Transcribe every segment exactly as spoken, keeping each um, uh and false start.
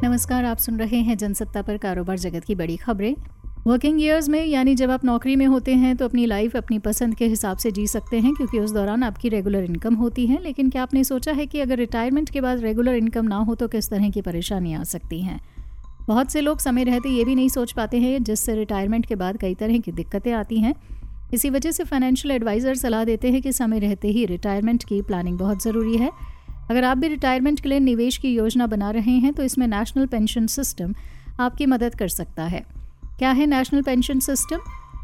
नमस्कार, आप सुन रहे हैं जनसत्ता पर कारोबार जगत की बड़ी खबरें। वर्किंग ईयर्स में यानी जब आप नौकरी में होते हैं तो अपनी लाइफ अपनी पसंद के हिसाब से जी सकते हैं, क्योंकि उस दौरान आपकी रेगुलर इनकम होती है। लेकिन क्या आपने सोचा है कि अगर रिटायरमेंट के बाद रेगुलर इनकम ना हो तो किस तरह की परेशानियां आ सकती हैं। बहुत से लोग समय रहते ये भी नहीं सोच पाते हैं, जिससे रिटायरमेंट के बाद कई तरह की दिक्कतें आती हैं। इसी वजह से फाइनेंशियल एडवाइज़र सलाह देते हैं कि समय रहते ही रिटायरमेंट की प्लानिंग बहुत ज़रूरी है। अगर आप भी रिटायरमेंट के लिए निवेश की योजना बना रहे हैं तो इसमें नेशनल पेंशन सिस्टम आपकी मदद कर सकता है। क्या है national pension system?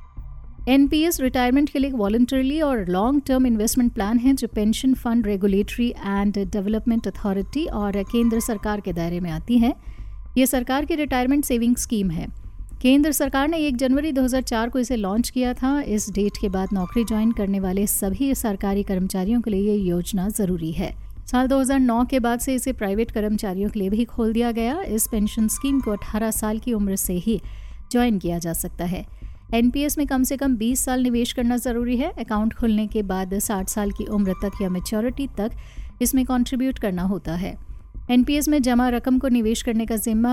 NPS retirement के लिए एक वॉलंटरली और लॉन्ग टर्म इन्वेस्टमेंट प्लान है जो pension fund regulatory and development authority और केंद्र सरकार के दायरे में आती है। ये सरकार की रिटायरमेंट सेविंग स्कीम है। केंद्र सरकार ने एक जनवरी दो हज़ार चार को इसे लॉन्च किया था। इस डेट के बाद नौकरी ज्वाइन करने वाले सभी सरकारी कर्मचारियों के लिए ये योजना ज़रूरी है। साल दो हज़ार नौ के बाद से इसे प्राइवेट कर्मचारियों के लिए भी खोल दिया गया। इस पेंशन स्कीम को अठारह साल की उम्र से ही ज्वाइन किया जा सकता है। एनपीएस में कम से कम बीस साल निवेश करना ज़रूरी है। अकाउंट खुलने के बाद साठ साल की उम्र तक या मैच्योरिटी तक इसमें कंट्रीब्यूट करना होता है। एनपीएस में जमा रकम को निवेश करने का जिम्मा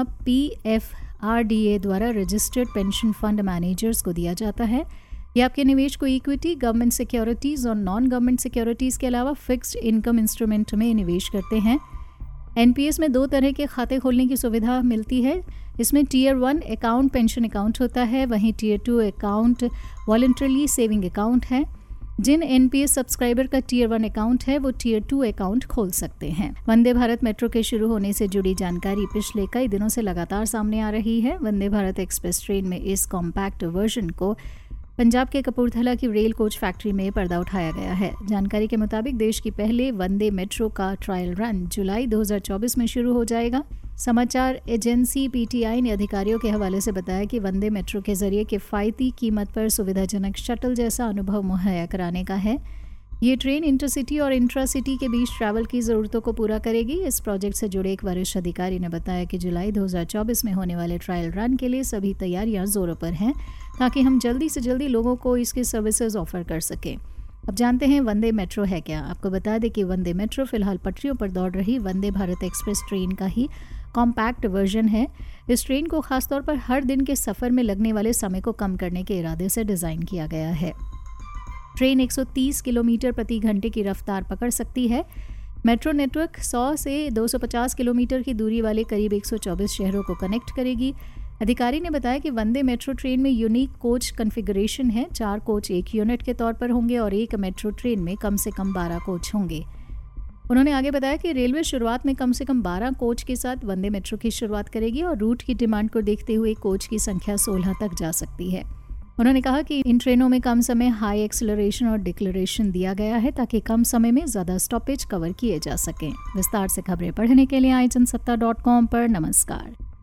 पीएफआरडीए द्वारा रजिस्टर्ड पेंशन फंड मैनेजर्स को दिया जाता है। ये आपके निवेश को इक्विटी, गवर्नमेंट सिक्योरिटीज़ और नॉन गवर्नमेंट सिक्योरिटीज़ के अलावा फिक्स्ड इनकम इंस्ट्रूमेंट में निवेश करते हैं। एनपीएस में दो तरह के खाते खोलने की सुविधा मिलती है। इसमें tier one account pension account होता है, वहीं tier two account voluntarily saving account है। जिन एनपीएस सब्सक्राइबर का टीयर वन अकाउंट है वो टीयर टू अकाउंट खोल सकते हैं। वंदे भारत मेट्रो के शुरू होने से जुड़ी जानकारी पिछले कई दिनों से लगातार सामने आ रही है। वंदे भारत एक्सप्रेस ट्रेन में इस कॉम्पैक्ट वर्जन को पंजाब के कपूरथला की रेल कोच फैक्ट्री में पर्दा उठाया गया है। जानकारी के मुताबिक देश की पहले वंदे मेट्रो का ट्रायल रन जुलाई दो हज़ार चौबीस में शुरू हो जाएगा। समाचार एजेंसी पीटीआई ने अधिकारियों के हवाले से बताया कि वंदे मेट्रो के जरिए किफ़ायती कीमत पर सुविधाजनक शटल जैसा अनुभव मुहैया कराने का है। ये ट्रेन इंटरसिटी और इंट्रा सिटी के बीच ट्रैवल की ज़रूरतों को पूरा करेगी। इस प्रोजेक्ट से जुड़े एक वरिष्ठ अधिकारी ने बताया कि जुलाई दो हज़ार चौबीस में होने वाले ट्रायल रन के लिए सभी तैयारियां जोरों पर हैं, ताकि हम जल्दी से जल्दी लोगों को इसकी सर्विसेज ऑफर कर सकें। अब जानते हैं वंदे मेट्रो है क्या। आपको बता दें कि वंदे मेट्रो फिलहाल पटरियों पर दौड़ रही वंदे भारत एक्सप्रेस ट्रेन का ही कॉम्पैक्ट वर्जन है। इस ट्रेन को खासतौर पर हर दिन के सफ़र में लगने वाले समय को कम करने के इरादे से डिज़ाइन किया गया है। ट्रेन एक सौ तीस किलोमीटर प्रति घंटे की रफ्तार पकड़ सकती है। मेट्रो नेटवर्क सौ से दो सौ पचास किलोमीटर की दूरी वाले करीब एक सौ चौबीस शहरों को कनेक्ट करेगी। अधिकारी ने बताया कि वंदे मेट्रो ट्रेन में यूनिक कोच कॉन्फ़िगरेशन है। चार कोच एक यूनिट के तौर पर होंगे और एक मेट्रो ट्रेन में कम से कम बारह कोच होंगे। उन्होंने आगे बताया कि रेलवे शुरुआत में कम से कम बारह कोच के साथ वंदे मेट्रो की शुरुआत करेगी और रूट की डिमांड को देखते हुए कोच की संख्या सोलह तक जा सकती है। उन्होंने कहा कि इन ट्रेनों में कम समय हाई एक्सेलरेशन और डिक्लेरेशन दिया गया है, ताकि कम समय में ज़्यादा स्टॉपेज कवर किए जा सकें। विस्तार से खबरें पढ़ने के लिए आई जनसत्ता डॉट कॉम पर नमस्कार।